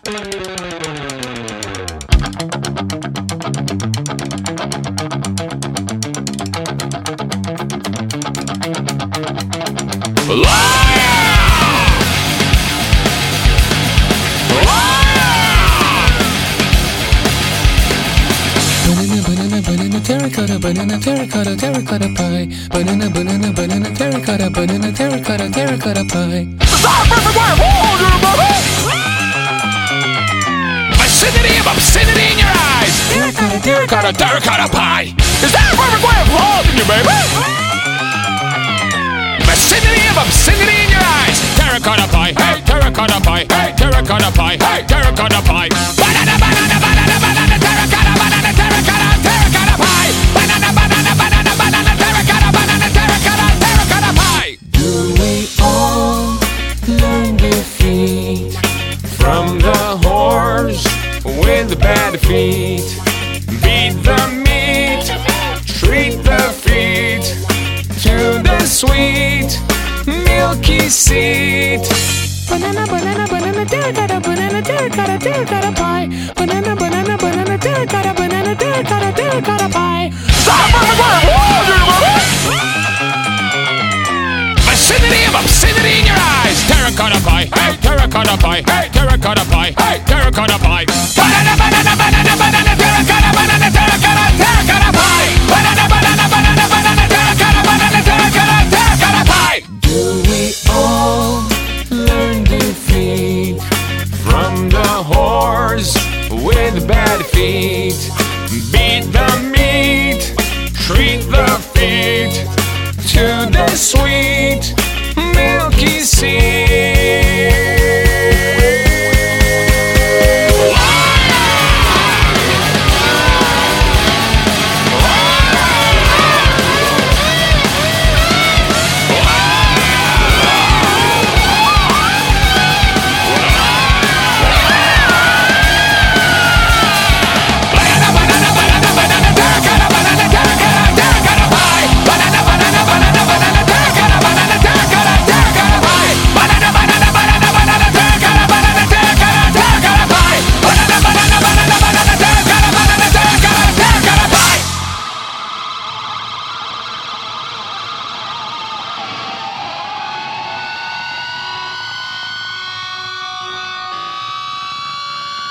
Banana, terracotta, terracotta pie. Banana, banana, banana, terracotta, banana, terracotta, terracotta pie. Acidity of obscenity in your eyes. Terracotta, Terracotta, terracotta pie. Is that a perfect way of holding you, baby? Acidity of obscenity in your eyes. Terracotta pie. Hey, terracotta pie. Hey, terracotta pie. Hey, terracotta pie. Banana, banana, banana, banana, terracotta, banana, terracotta, terracotta pie. Banana, banana, banana, banana, terracotta, banana, terracotta, terracotta pie. Do we all learn defeat from the horse with the bad feet? Beat the meat, treat the feet to the sweet milky seed. Banana, banana, banana, terracotta, banana, terracotta, terracotta pie. Banana, banana, banana, terracotta, banana, terracotta, terracotta pie. Acidity of obscenity in your eyes. Terracotta pie. Hey, terracotta pie. Hey, terracotta pie. Hey, terracotta pie. Banana, banana, banana, banana, terracotta, banana, terracotta, terracotta pie. Banana, banana, banana, banana, terracotta, banana, terracotta, terracotta pie. Do we all learn defeat from the horse with bad feet? Beat the meat, treat the feet to the sweet milky seed.